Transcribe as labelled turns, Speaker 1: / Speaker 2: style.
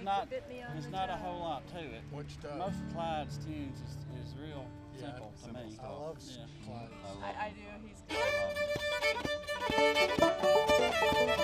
Speaker 1: not.
Speaker 2: Bit me on
Speaker 1: There's
Speaker 2: the
Speaker 1: not a
Speaker 2: toe.
Speaker 1: whole lot to it.
Speaker 3: Which does?
Speaker 1: Most of Clyde's tunes is real simple to
Speaker 4: simple
Speaker 1: me.
Speaker 4: stuff.
Speaker 3: I love
Speaker 1: Yeah.
Speaker 3: Clyde.
Speaker 2: I do. He's good.